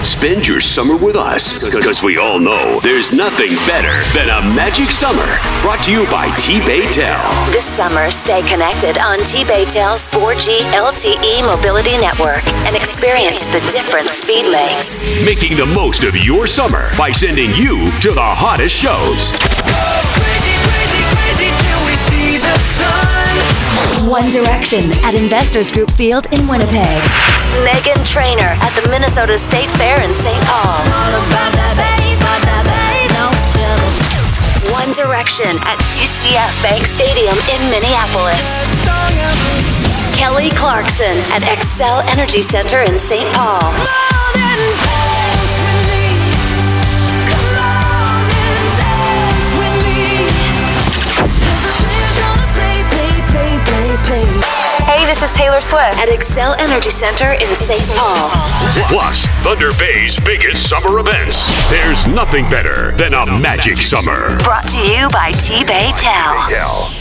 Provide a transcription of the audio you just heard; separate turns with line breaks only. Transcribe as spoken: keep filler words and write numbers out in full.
Spend your summer with us, because we all know there's nothing better than a magic summer. Brought to you by T-Baytel.
This summer, stay connected on T-Baytel's four G L T E mobility network and experience the difference speed makes.
Making the most of your summer by sending you to the hottest shows.
Crazy, crazy, crazy till we see the sun.
One Direction at Investors Group Field in Winnipeg. Meghan Trainor at the Minnesota State Fair in Saint Paul.
All about that bass, about that bass, no trouble.
One Direction at T C F Bank Stadium in Minneapolis. Kelly Clarkson at Excel Energy Center in Saint Paul.
Hey, this is Taylor Swift
at Excel Energy Center in Saint Paul.
Plus, Thunder Bay's biggest summer events. There's nothing better than a magic summer.
Brought to you by T-Baytel.